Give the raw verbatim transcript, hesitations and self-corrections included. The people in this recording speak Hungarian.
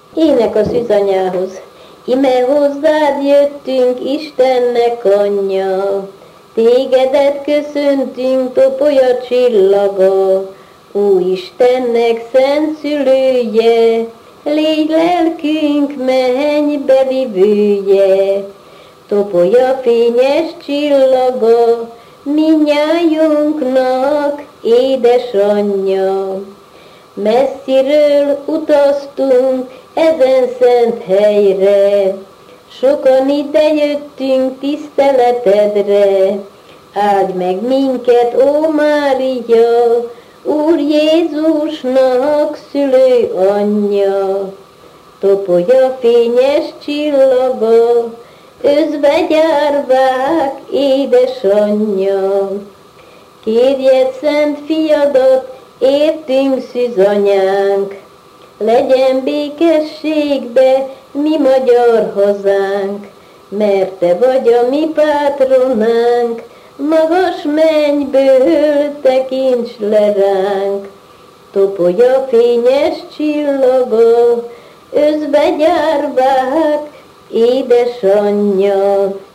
Ének a szűzanyához. Ime hozzád jöttünk, Istennek anyja, tégedet köszöntünk, topolya csillaga, ó Istennek szent szülője, légy lelkünk mennybe vivője, topolya fényes csillaga, mindnyájunknak édesanyja. Messziről utaztunk ezen szent helyre, sokan ide jöttünk tiszteletedre. Áldj meg minket, ó Mária, Úr Jézusnak szülő anyja. Topolya fényes csillaga, özvegyárvák édesanyja. Kérjed szent fiadat, értünk szűzanyánk, legyen békességbe mi magyar hazánk, mert te vagy a mi pátronánk, magas mennyből tekints le ránk. Topolya fényes csillaga, özvegyárvák édesanyja.